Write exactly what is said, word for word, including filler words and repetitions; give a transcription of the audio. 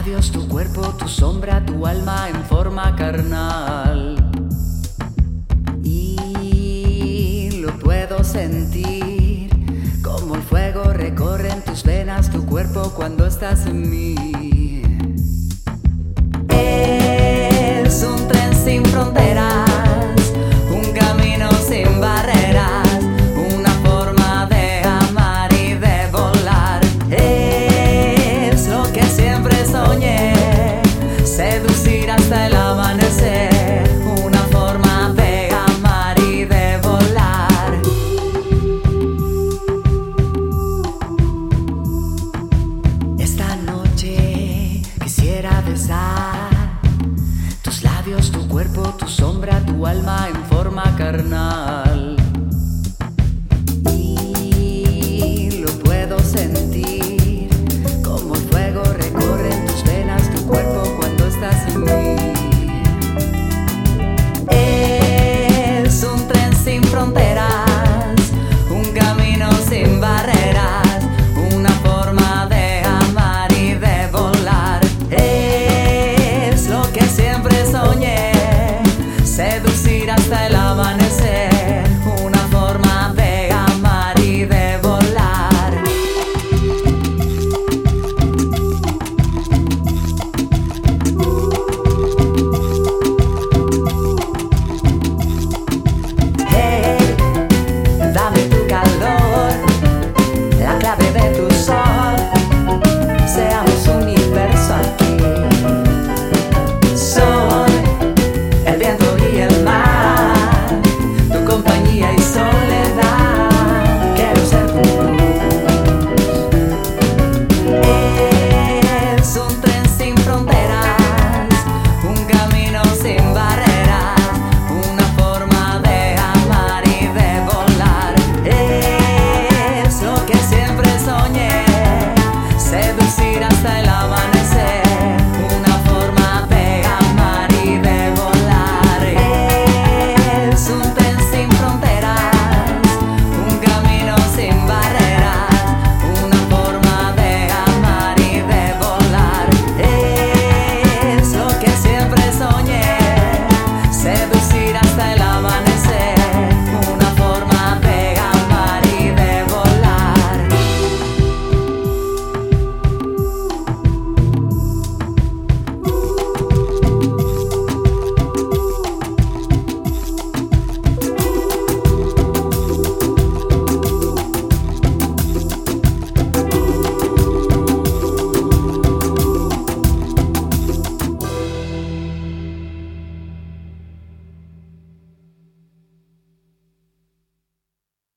labios, tu cuerpo, tu sombra, tu alma en forma carnal. Y lo puedo sentir, como el fuego recorre en tus venas, tu cuerpo cuando estás en mí. Es un tren sin fronteras, un camino sin barreras, una forma de amar y de volar. Es lo que siempre soñé, seducir hasta el amanecer, una forma de amar y de volar. Esta noche quisiera besar tus labios, tu cuerpo, tu sombra, tu alma en forma carnal.